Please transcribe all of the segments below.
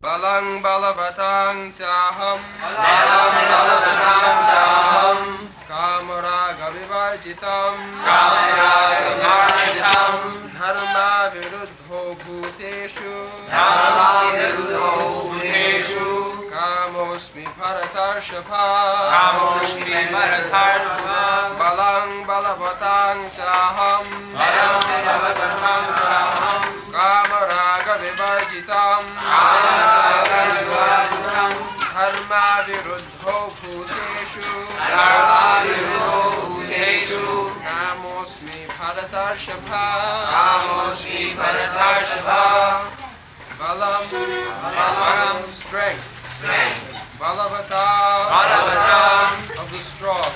Balang balavatang chaham. Balang balavatang chaham. Kamaraga vivarjitam. Kamaraga vivarjitam. Dharma viruddho bhuteshu. Dharma viruddho bhuteshu. Kamosmi bharatarshava. Kamosmi bharatarshava. Balang balavatang chaham. Balang balavatang chaham. Kamaraga vivarjitam. Kamaraga vivarjitam. Dharma viruddho bhuteshu. Dharma viruddho bhuteshu. Kamosmi bharatarshava. Kamosmi bharatarshava. Balam, strength. Balavata, of the strong.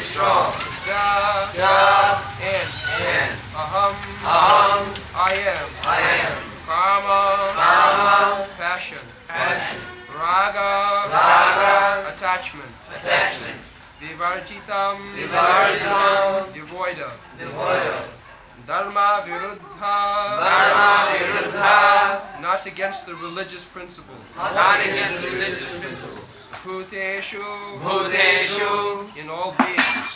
And aham, I am. Kama, passion. Raga, attachment. Vivarjitam, devoid of. Dharma viruddha, not against the religious principles. Bhuteshu, in all beings.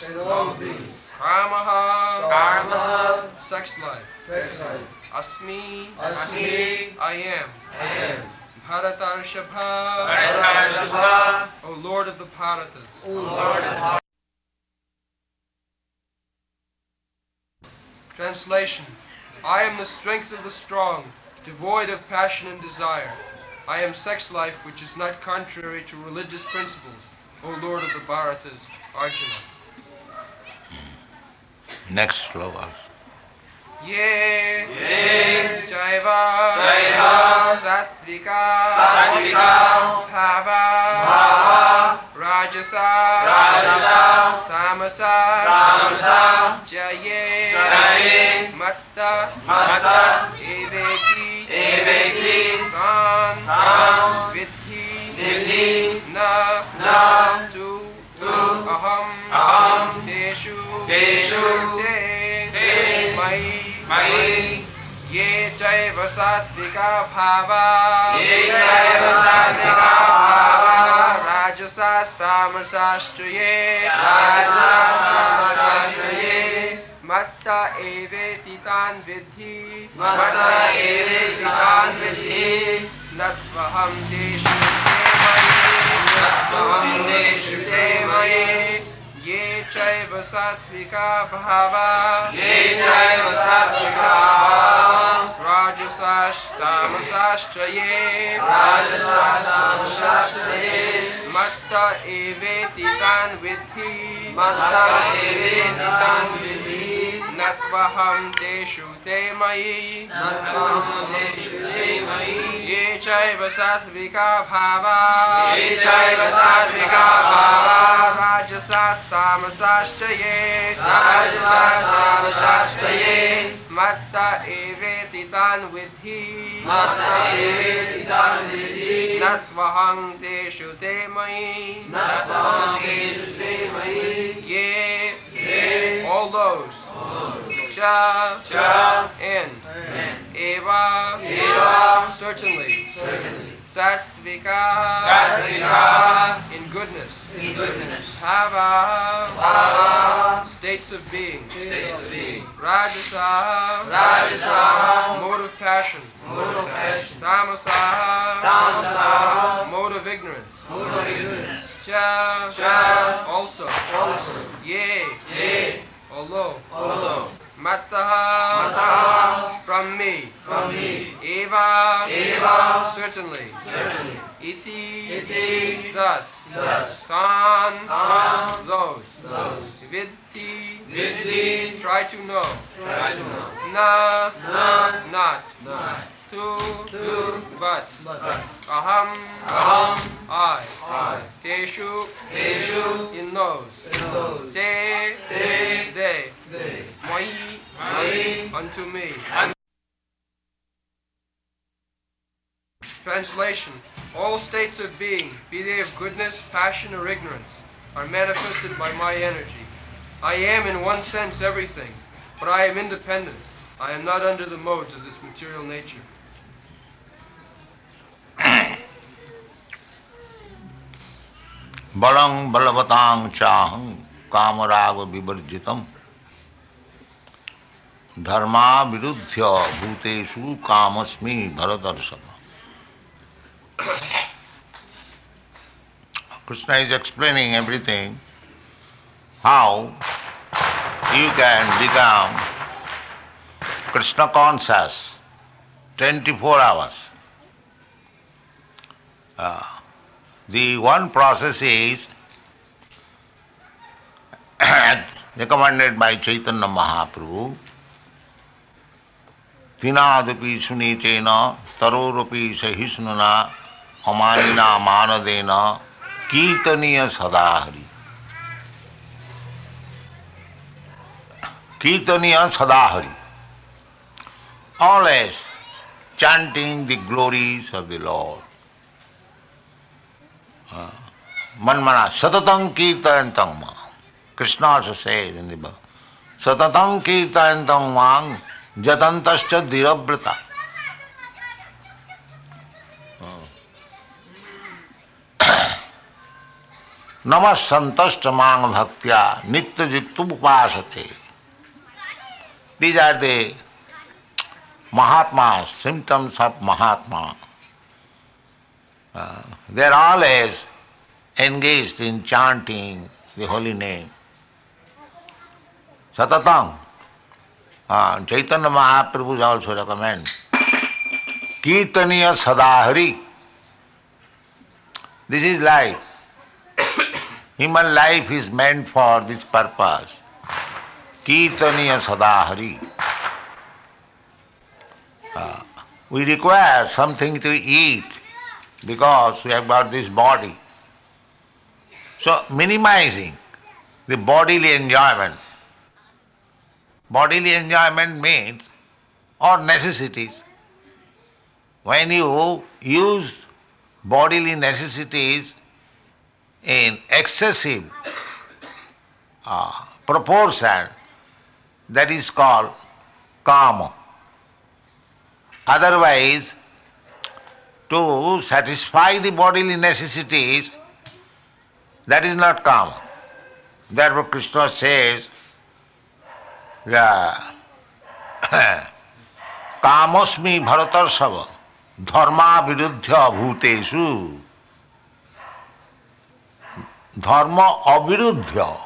Karmaha, sex life. Asmi, I am. Bharatarshava, O Lord of the Bharatas. Translation. I am the strength of the strong, devoid of passion and desire. I am sex life which is not contrary to religious principles, O Lord of the Bharatas, Arjuna. Next sloka. Ye Jaiva Sattvika Bhava Rajasa Tamasa Jaye Matta Eveki Kan Vidhi Na Tu Aham Teshu Te Mai Ye Jaiva Sattvika Bhava Rajasas Tamasaschaye Matta Eveti Tan Vidhi Natvaham Deshu Te Maye Ye Jaiva Sattvika Bhava Rajasas Tamasaschaye Matta Eveti Tan Vidhi Natvaham Deshu Te Mayi Ye Jaiva Sattvika Bhava Rajasas Tamasaschaye Matta Eveti Tan Vidhi Natvaham Deshu Te Mayi Ye all those Cha and Eva certainly Sattvika in goodness Bhava states of being Rajasa mode of passion Tamasa mode of ignorance Cha also Yea although Mattaha from me Eva certainly Iti thus San those Vidhi try to know Na not Tu but Aham I Teshu in those Te they Mai unto me. Translation. All states of being, be they of goodness, passion, or ignorance, are manifested by my energy. I am in one sense everything, but I am independent. I am not under the modes of this material nature. balang balavatang chahang kamaraga vivarjitam dharma viruddhya bhuteshu kamasmi bharatarsava. Krishna is explaining everything, how you can become Krishna conscious 24 hours. The one process is recommended by Chaitanya Mahaprabhu. Tinadapi sunitena tarorapi sahisnuna amanina manadena kirtaniya sadahari. Kirtaniya sadahari. Always chanting the glories of the Lord. Manmana satatang kirtayantam ma. Krishna also says in the book, satatang kirtayantam mang jatantascha dhirabrata. Namas santashcha mang bhaktya nitya jiktu upasate. These are the Mahatmas, symptoms of Mahatma. They are always engaged in chanting the holy name. Satatang. Chaitanya Mahaprabhu also recommends Kirtaniya Sadahari. This is life. Human life is meant for this purpose. Kirtaniya Sadahari. We require something to eat because we have got this body. So minimizing the bodily enjoyment. Bodily enjoyment means, or necessities. When you use bodily necessities in excessive proportion, that is called kama. Otherwise, to satisfy the bodily necessities, that is not kama. Therefore Krishna says, Kamosmi bharatarsava dharma viruddhya bhuteshu. Dharma aviruddhya.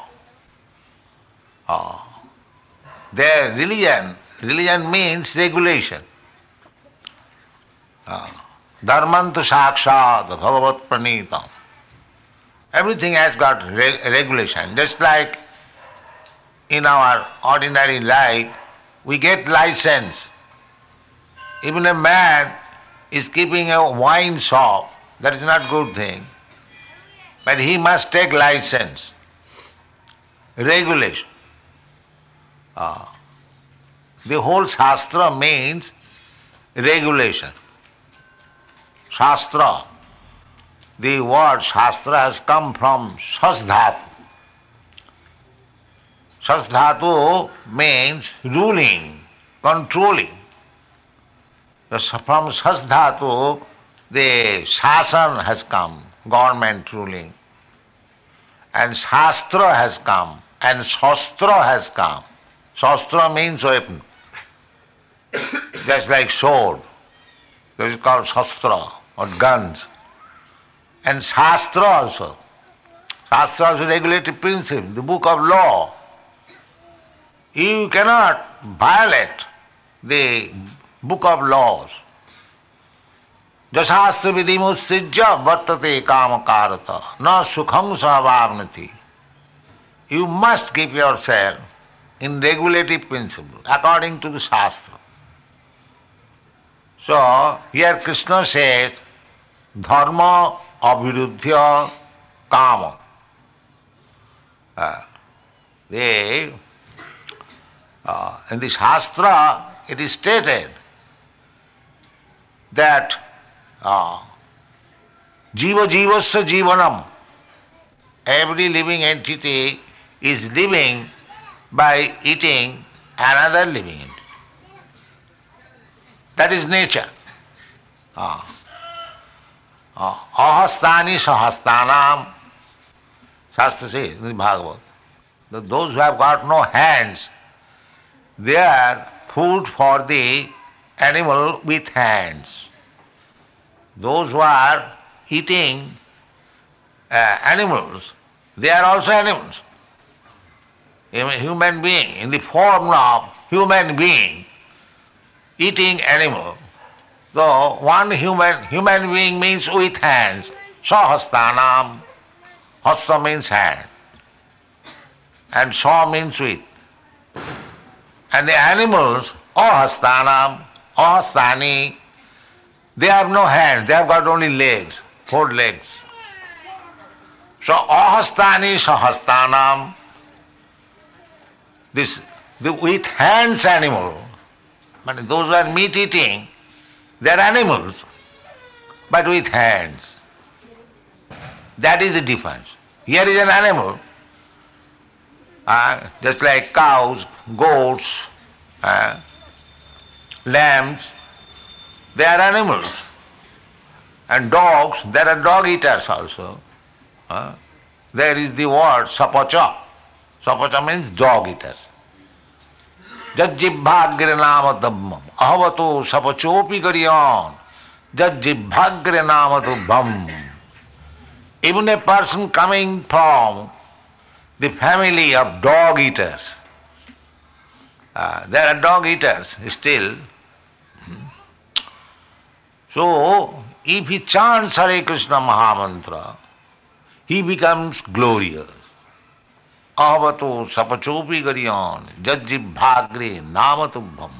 Their religion means regulation. Dharmantu sakshat bhagavat pranitam. Everything has got regulation. Just like in our ordinary life, we get license. Even a man is keeping a wine shop, that is not a good thing. But he must take license. Regulation. The whole Shastra means regulation. Shastra. The word Shastra has come from Shasdhatu. Shasdhatu means ruling, controlling. From Shasdhatu, the Shasan has come, government ruling. And Shastra has come, and Shastra has come. Shastra means weapon. Just like sword. That is called Shastra, or guns. And Shastra also. Shastra also regulative principle, the book of law. You cannot violate the book of laws. Jasastra vidimussijya vartate kamakarata na sukham savavnati. You must keep yourself in regulative principle according to the Shastra. So here Krishna says dharma aviruddhya kama. In the Shastra it is stated that jiva jivasya jivanam, every living entity is living by eating another living entity. That is nature. Ahastani sahastanam Shastra says in the Bhagavad, that those who have got no hands, they are food for the animal with hands. Those who are eating animals, they are also animals. A human being, in the form of human being, eating animal. So one human being means with hands. Sahastanam. Hasta means hand. And sa means with. And the animals, ahastanam, ahastani, they have no hands, they have got only legs, 4 legs. So ahastani sahastanam, the with hands animal, but those who are meat eating, they are animals, but with hands. That is the difference. Here is an animal, just like cows, goats, lambs, they are animals. And dogs, there are dog eaters also. There is the word sapacha. Sapacha means dog eaters. Jajjibhagre namadabham ahavato sapachopi garyan jajjibhagre namadabham. Even a person coming from the family of dog eaters, there are dog eaters still. So, if he chants Hare Krishna Mahamantra, he becomes glorious. Ahavato sapachopi garyan jajjibhagre namatubham.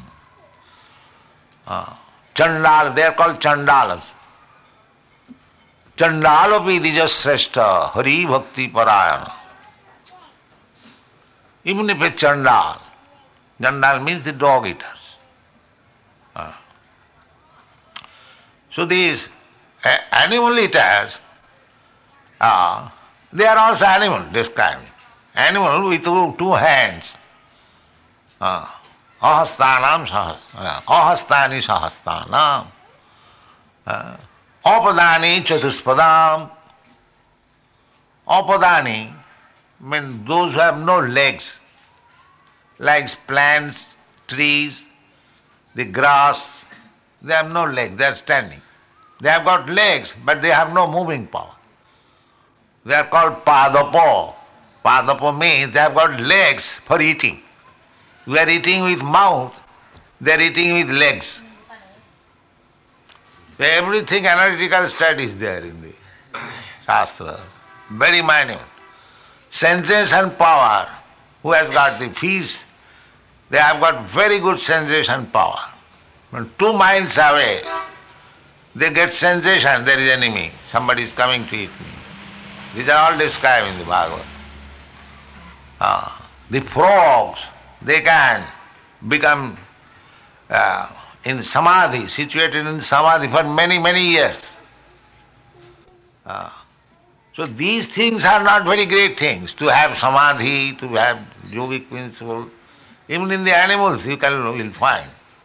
Chandal, they are called Chandalas. Chandalapi dijasreshta hari bhakti parayana. Even if a Chandal, Chandal means the dog eaters. So these animal eaters, they are also animal described. Animal with 2 hands. Ahastanam ahastani sahastanam. Apadani chatuspadam. Apadani means those who have no legs, like plants, trees, the grass, they have no legs, they are standing. They have got legs, but they have no moving power. They are called padapo. Padapo means they have got legs for eating. We are eating with mouth, they are eating with legs. So everything analytical studies there in the Shastra, very minute. Sensation power, who has got the fish, they have got very good sensation power. When 2 miles away, they get sensation, there is enemy, somebody is coming to eat me. These are all described in the Bhagavad. The frogs, they can become in samadhi, situated in samadhi for many, many years. So these things are not very great things, to have samadhi, to have yogic principle. Even in the animals you will find.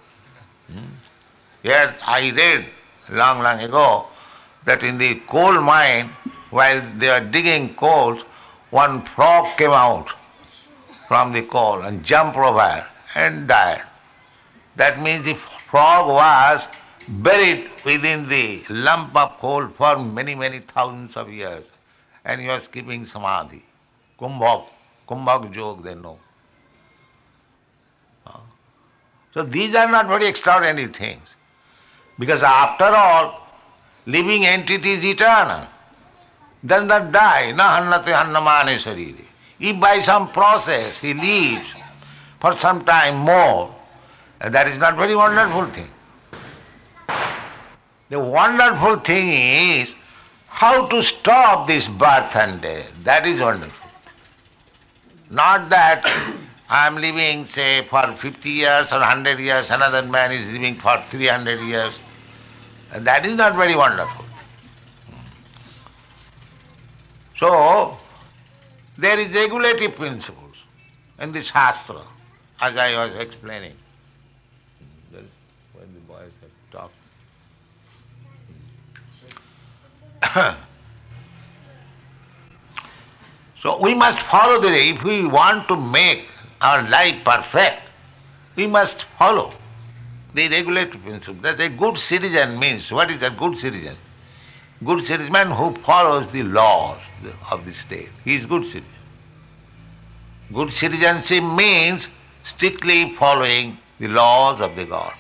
Here I read long ago that in the coal mine, while they are digging coals, one frog came out from the coal and jumped over and died. That means the frog was buried within the lump of coal for many, many thousands of years, and he was keeping samadhi. Kumbhak joke they know. So these are not very extraordinary things, because after all, living entity is eternal, does not die, na hannate hannamane sarire. If by some process he lives for some time more, that is not very wonderful thing. The wonderful thing is how to stop this birth and death. That is wonderful. Not that I am living, say, for 50 years or 100 years, another man is living for 300 years. And that is not very wonderful. So, there is regulative principles in the Shastra, as I was explaining. That is when the boys have talked. So we must follow if we want to make our life perfect, we must follow the regulatory principle. That a good citizen means, what is a good citizen? Good citizen who follows the laws of the state. He is good citizen. Good citizenship means strictly following the laws of the government.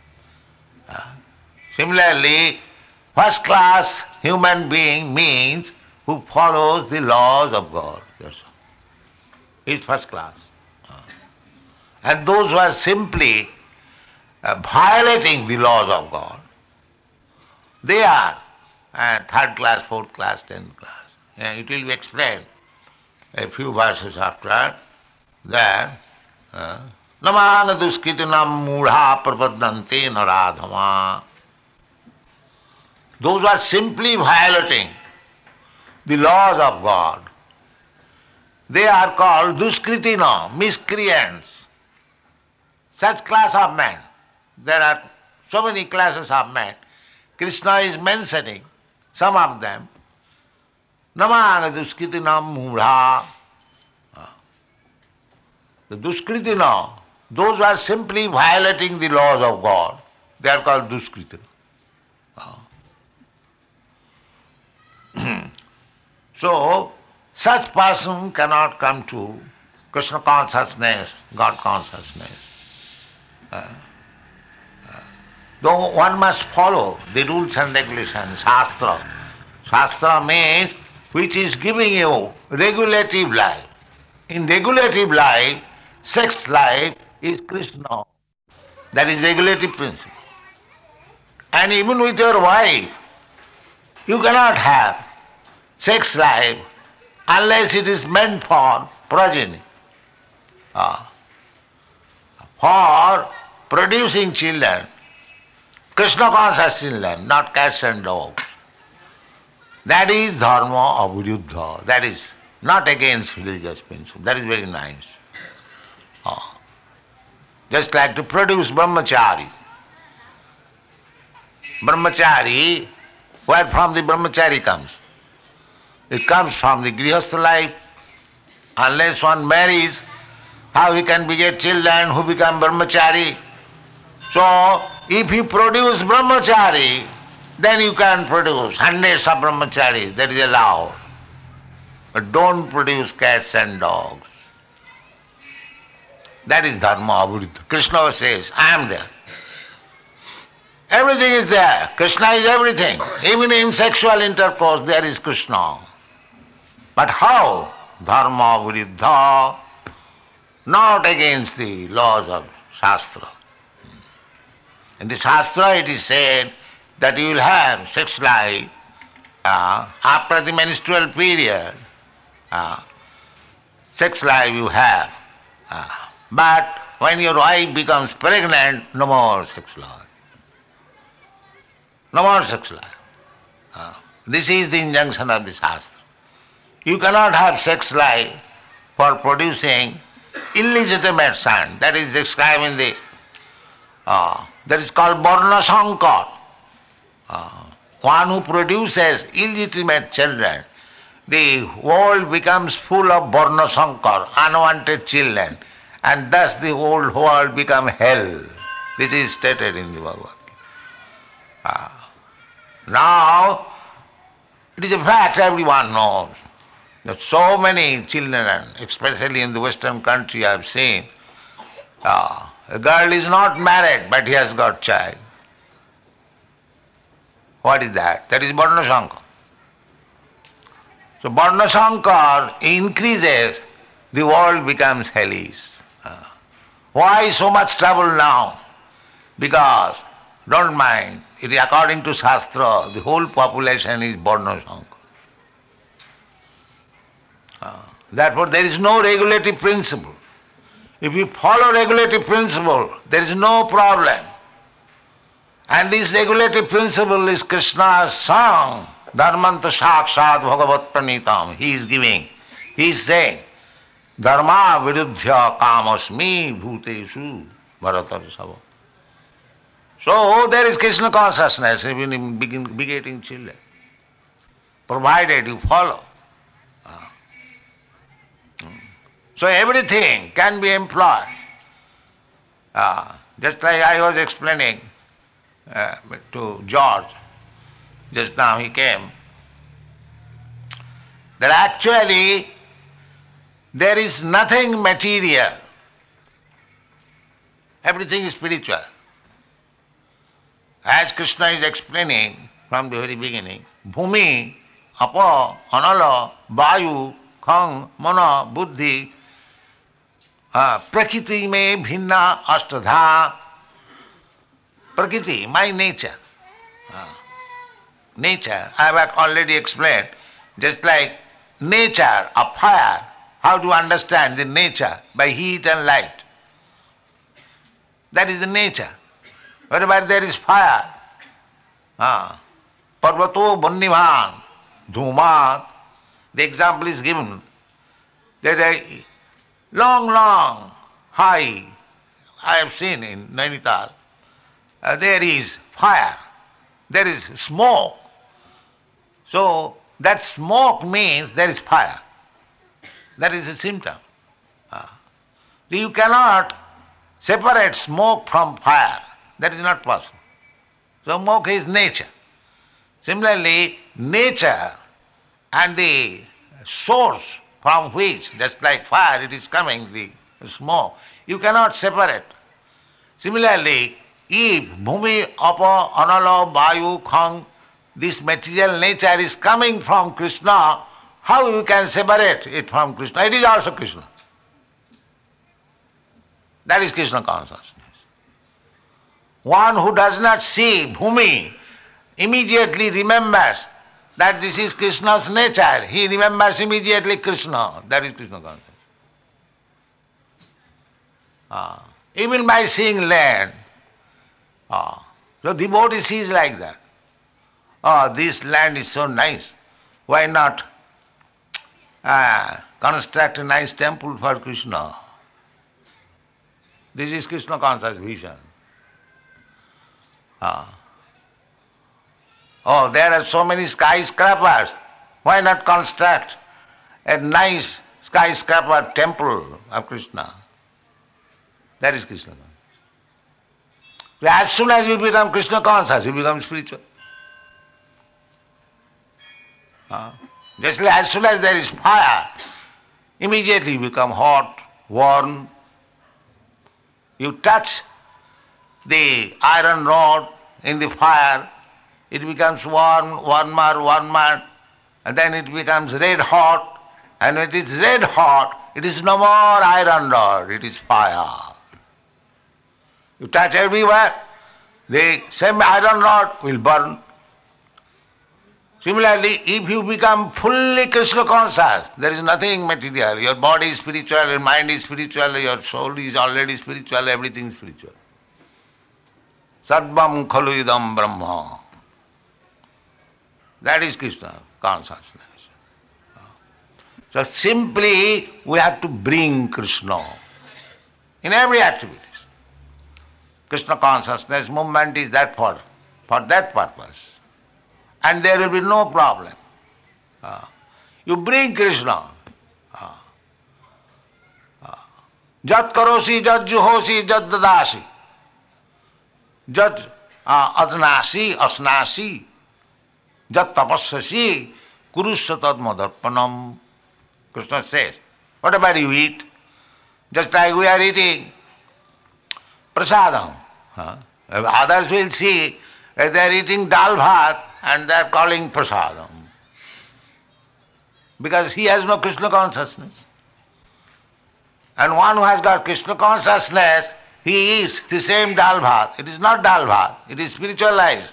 Similarly, first class human being means who follows the laws of God. That's all. He is first class. And those who are simply violating the laws of God, they are third class, fourth class, 10th class. It will be explained a few verses after that. Namang duskitinam mudha prapadante naradhama. Those who are simply violating the laws of God, they are called duskritina, miscreants. Such class of men. There are so many classes of men. Krishna is mentioning some of them. Namang duskritinam mudha. The duskritina, those who are simply violating the laws of God, they are called duskritina. So, such person cannot come to Krishna consciousness, God consciousness. Though one must follow the rules and regulations, Shastra. Shastra means which is giving you regulative life. In regulative life, sex life is Krishna. That is regulative principle. And even with your wife, you cannot have sex life unless it is meant for progeny. For producing children, Krishna conscious children, not cats and dogs. That is dharma aviruddha. That is not against religious principle. That is very nice. Just like to produce brahmachari. Brahmachari, where from the brahmachari comes? It comes from the grihastha life. Unless one marries, how he can beget children who become brahmachari? So, if you produce brahmachari, then you can produce hundreds of brahmacharis. That is allowed. But don't produce cats and dogs. That is dharma aviruddha. Krishna says, I am there. Everything is there. Krishna is everything. Even in sexual intercourse there is Krishna. But how? Dharma aviruddha, not against the laws of Shastra. In the Shastra it is said that you will have sex life after the menstrual period. Sex life you have. But when your wife becomes pregnant, no more sex life. No more sex life. This is the injunction of the Shastra. You cannot have sex life for producing illegitimate son. That is described in the, that is called Varna Sankar. One who produces illegitimate children, the world becomes full of Varna Sankar, unwanted children, and thus the whole world becomes hell. This is stated in the Bhagavad Gita. Now, it is a fact everyone knows that so many children, especially in the Western country I have seen, a girl is not married but he has got child. What is that? That is Varna Sankar. So Varna Sankar increases, the world becomes hellish. Why so much trouble now? Because, don't mind, it is according to Shastra, the whole population is Varna Sankar. Therefore, there is no regulative principle. If you follow regulative principle, there is no problem. And this regulative principle is Krishna's song, Dharmanta Sakshat Bhagavat Pranitam. He is giving. He is saying, Dharma viruddhya kamasmi bhuteshu bharatarasava. So there is Krishna consciousness even in begetting children, provided you follow. So everything can be employed. Just like I was explaining to George, just now he came, that actually there is nothing material. Everything is spiritual. As Krishna is explaining from the very beginning, Bhumi, Apa, Anala, Vayu, Khang, Mana, Buddhi, Prakriti me bhinna ashtadha. Prakriti, my nature. Nature, I have already explained, just like nature of fire. How do you understand the nature? By heat and light. That is the nature. Wherever there is fire, Parvato Bunniman, Dhumat, the example is given. There is a long, high, I have seen in Nainital, there is fire, there is smoke. So that smoke means there is fire. That is a symptom. You cannot separate smoke from fire. That is not possible. So smoke is nature. Similarly, nature and the source from which, just like fire, it is coming, the smoke, you cannot separate. Similarly, if Bhumi, Apa, Anala, Vayu, Khang, this material nature is coming from Krishna, how you can separate it from Krishna? It is also Krishna. That is Krishna consciousness. One who does not see Bhumi immediately remembers that this is Krishna's nature. He remembers immediately Krishna. That is Krishna consciousness. Even by seeing land, the devotee sees like that. This land is so nice. Why not construct a nice temple for Krishna? This is Krishna conscious vision. There are so many skyscrapers. Why not construct a nice skyscraper temple of Krishna? That is Krishna conscious. As soon as you become Krishna conscious, you become spiritual. Just like as soon as there is fire, immediately you become hot, warm. You touch the iron rod in the fire, it becomes warmer, and then it becomes red hot, and when it is red hot, it is no more iron rod, it is fire. You touch everywhere, the same iron rod will burn. Similarly, if you become fully Krishna conscious, there is nothing material. Your body is spiritual, your mind is spiritual, your soul is already spiritual, everything is spiritual. Sarvam khalu idam brahma. That is Krishna consciousness. So simply we have to bring Krishna in every activity. Krishna consciousness movement is that for that purpose. And there will be no problem. You bring Krishna. Jat karosi, jat juhosi, jat dadasi. Jat ajnasi, asnasi. Jat tapassasi, kurusya tad madarpanam. Krishna says, whatever you eat, just like we are eating prasadam. Others will see they are eating dal bhat and they are calling prasadam. Because he has no Krishna consciousness. And one who has got Krishna consciousness, he eats the same dal bhat. It is not dal bhat, it is spiritualized.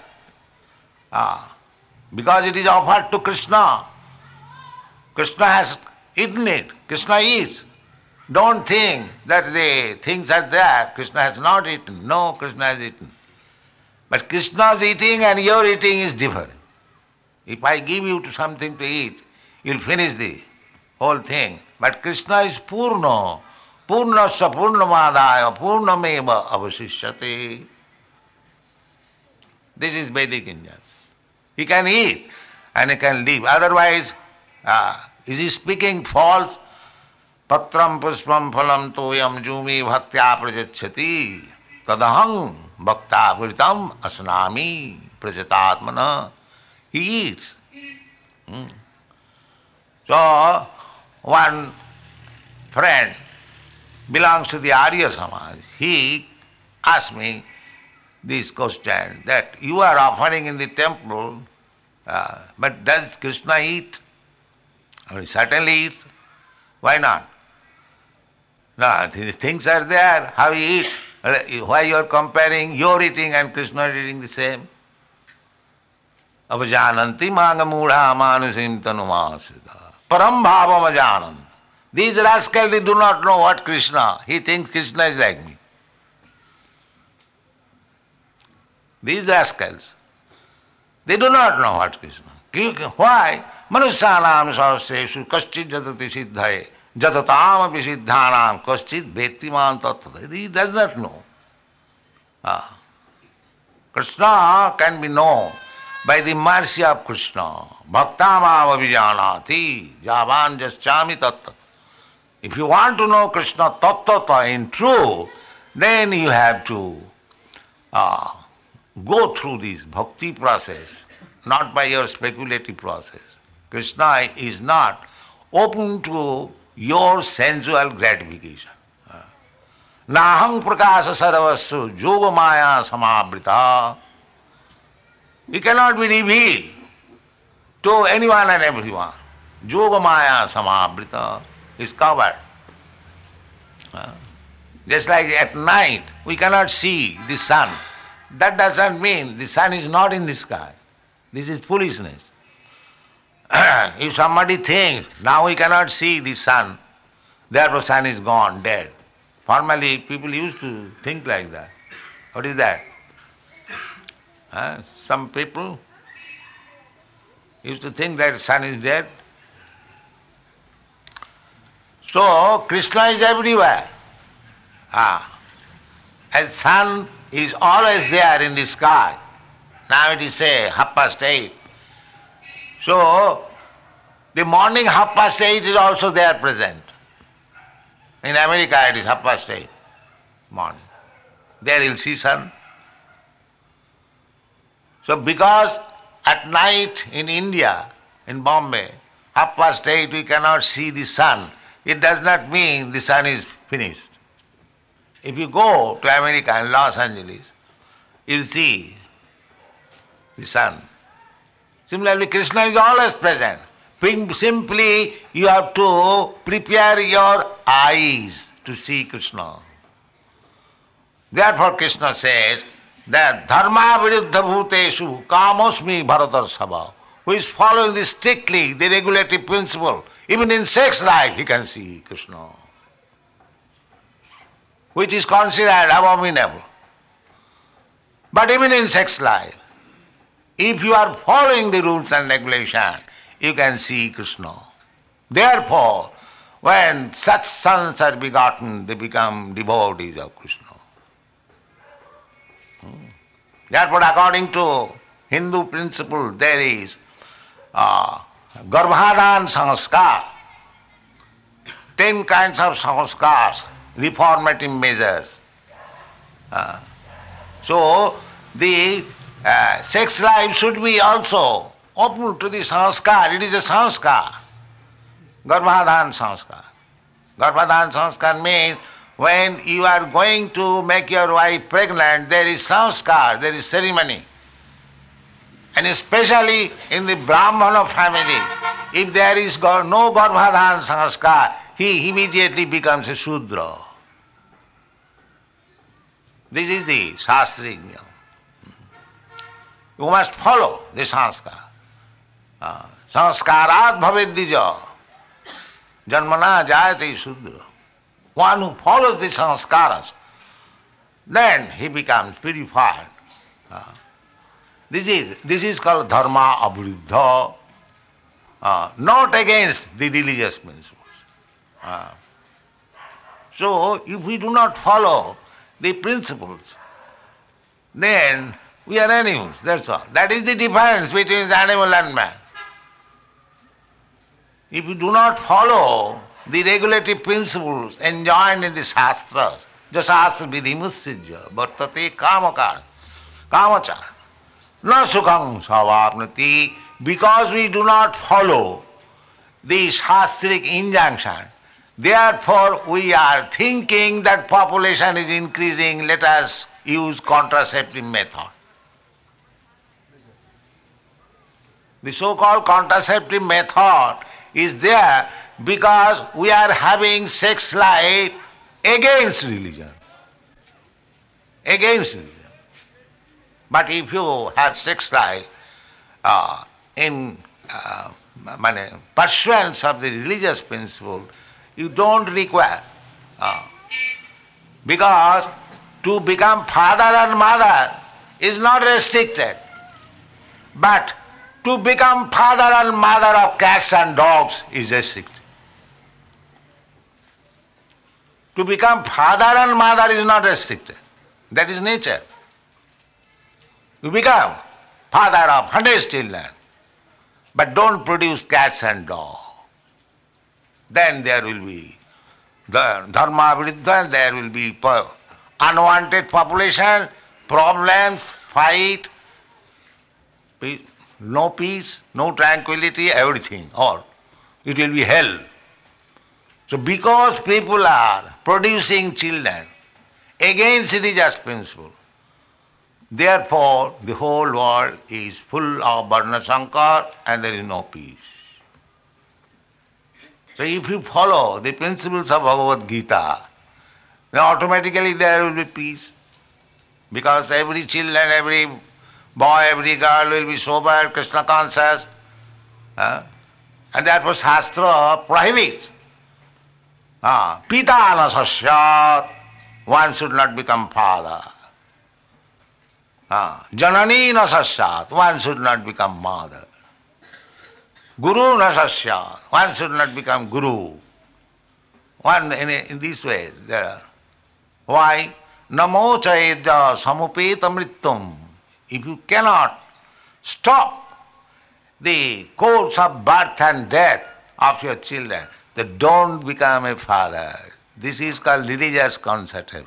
Because it is offered to Krishna. Krishna has eaten it. Krishna eats. Don't think that the things are there. Krishna has not eaten. No, Krishna has eaten. But Krishna's eating and your eating is different. If I give you something to eat, you'll finish the whole thing. But Krishna is Purna. Purnasya Purnamadaya Purnameva avasishyate. This is Vedic India. He can eat and he can live. Otherwise, is he speaking false? Patram puspam phalam toyam jumi bhaktya prajachyati tadahang bhakta vritam asnami prajatatmana. He eats. So, one friend belongs to the Arya Samaj. He asked me this question, that you are offering in the temple, but does Krishna eat? I mean, certainly eats. Why not? No, the things are there, how he eats. Why you are comparing your eating and Krishna eating the same? Avajananti mangamudha manusim tanumasida. Param bhavam ajanant. These rascals, they do not know what Krishna. He thinks Krishna is like me. These rascals, they do not know what Krishna. Why? Manusyanam sahasreshu kaschid jatati siddhaye jatatam api siddhanam kaschid bhettiman tattva. He does not know. Krishna can be known by the mercy of Krishna. Bhaktamam avijanati javan jaschami tattva. If you want to know Krishna tattva in truth, then you have to go through this bhakti process, not by your speculative process. Krishna is not open to your sensual gratification. Nahang prakasa saravasu yoga maya samabrita. He cannot be revealed to anyone and everyone. Yoga maya samabrita is covered. Just like at night, we cannot see the sun. That doesn't mean the sun is not in the sky. This is foolishness. If somebody thinks, now we cannot see the sun, therefore sun is gone, dead. Formerly, people used to think like that. What is that? Some people used to think that sun is dead. So, Krishna is everywhere. And sun is always there in the sky. Now it is say 8:30. So, the morning 8:30 is also there present. In America it is 8:30 morning. There you'll see sun. So because at night in India, in Bombay, 8:30 we cannot see the sun, it does not mean the sun is finished. If you go to America and Los Angeles, you'll see the sun. Similarly, Krishna is always present. Simply you have to prepare your eyes to see Krishna. Therefore Krishna says that dharma viruddha bhuteshu kamosmi bharatarshava, who is following this strictly, the regulative principle, even in sex life he can see Krishna, which is considered abominable. But even in sex life, if you are following the rules and regulations, you can see Krishna. Therefore, when such sons are begotten, they become devotees of Krishna. Therefore, according to Hindu principle, there is Garbhadan sanskar, 10 kinds of sanskars, reformative measures. So, the sex life should be also open to the sanskar. It is a sanskar. Garbhadan sanskar. Garbhadan sanskar means when you are going to make your wife pregnant, there is sanskar, there is ceremony. And especially in the Brahmana family, if there is no Garbhadan sanskar, he immediately becomes a Shudra. This is the Shastric niyam. You must follow the sanskar. Sanskarat bhavedija janmana jayate Shudra. One who follows the sanskaras, then he becomes purified. This is called dharma aviruddha, not against the religious principles. So, if we do not follow the principles, then we are animals, that's all. That is the difference between animal and man. If you do not follow the regulative principles enjoined in the Shastras. Jasastra vidhimussijya vartate kamakar, kamachar. Na sukham savapnati. Because we do not follow the Shastric injunction, therefore we are thinking that population is increasing, let us use contraceptive method. The so-called contraceptive method is there because we are having sex life against religion. Against religion. But if you have sex life in pursuance of the religious principle, you don't require. Because to become father and mother is not restricted. But to become father and mother of cats and dogs is restricted. To become father and mother is not restricted. That is nature. You become father of 100 children, but don't produce cats and dogs. Then there will be the dharma viruddha, there will be unwanted population, problems, fight, no peace, no tranquility, everything, all. It will be hell. So because people are producing children against religious principle, therefore the whole world is full of Varna Sankar and there is no peace. So if you follow the principles of Bhagavad Gita, then automatically there will be peace. Because every children, every boy, every girl will be sober, Krishna conscious. And therefore Shastra prohibits. Pita na sasyat, one should not become father. Janani na sasyat, one should not become mother. Guru na sasyat, one should not become guru. One in this way there are. Why? Namo chaedya samupeta mrittum. If you cannot stop the course of birth and death of your children, then don't become a father. This is called religious contraceptive.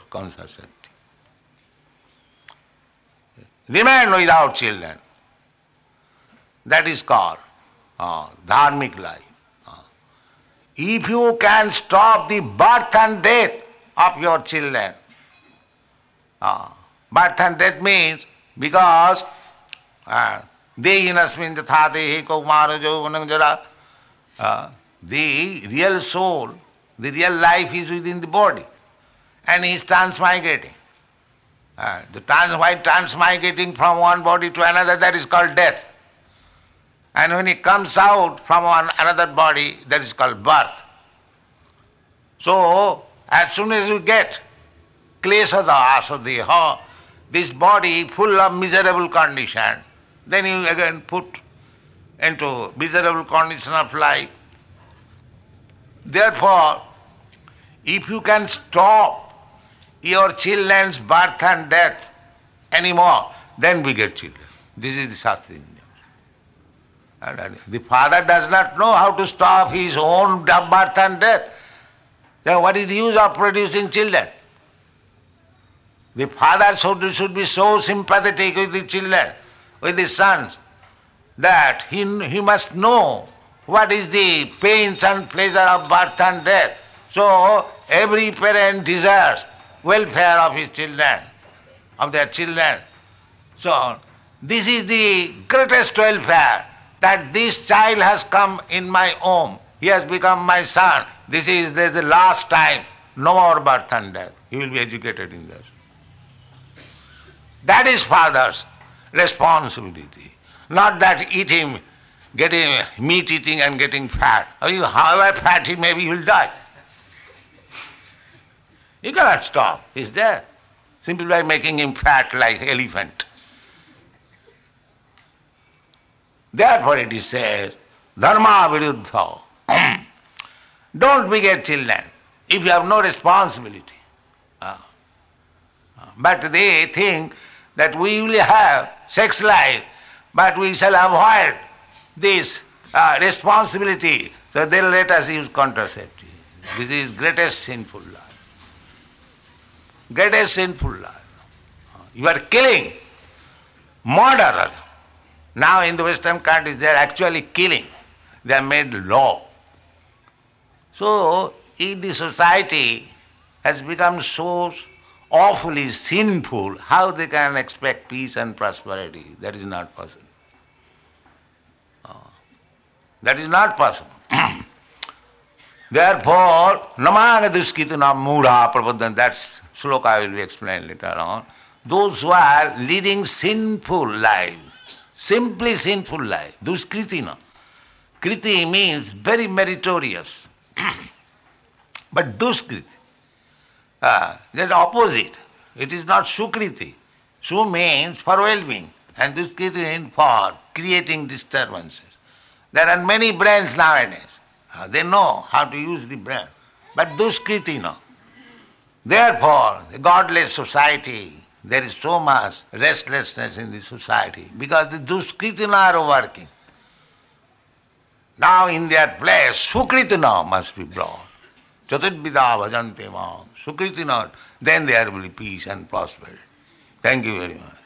Remain without children. That is called dharmic life. If you can stop the birth and death of your children, birth and death means because dehinasmin jathate kaumara jauvanam jara, the real soul, the real life is within the body and he is transmigrating. While transmigrating from one body to another, that is called death. And when he comes out from another body, that is called birth. So, as soon as you get klesada asadeha, this body full of miserable condition, then you again put into miserable condition of life. Therefore, if you can stop your children's birth and death anymore, then we get children. This is the Shastri. The father does not know how to stop his own birth and death. Then what is the use of producing children? The father should be so sympathetic with the children, with the sons, that he must know what is the pains and pleasure of birth and death. So every parent desires welfare of his children, of their children. So this is the greatest welfare, that this child has come in my home, he has become my son. This is the last time, no more birth and death. He will be educated in this. That is father's responsibility. Not that getting meat eating and getting fat. However fat he may be, he will die. You cannot stop. He's there. Simply by making him fat like elephant. Therefore it is said, dharma viruddha. Don't beget children if you have no responsibility. But they think that we will have sex life, but we shall avoid this responsibility, so they'll let us use contraceptive. This is greatest sinful life. Greatest sinful life. You are killing, murderer. Now in the Western countries they are actually killing. They have made law. So if the society has become so awfully sinful, how they can expect peace and prosperity? That is not possible. That is not possible. Therefore, namana duskitana mudha prabodhan, that sloka I will be explained later on. Those who are leading sinful life, simply sinful life, duskritina. Kriti means very meritorious. But duskriti, that opposite. It is not sukriti. Su means for well-being, and duskriti means for creating disturbances. There are many brains nowadays. They know how to use the brain. But duskriti no. Therefore, the godless society, there is so much restlessness in the society because the duskritina are working. Now in their place, sukritina must be brought. Chaturvida bhajante mam. Sukritina, then there will be peace and prosperity. Thank you very much.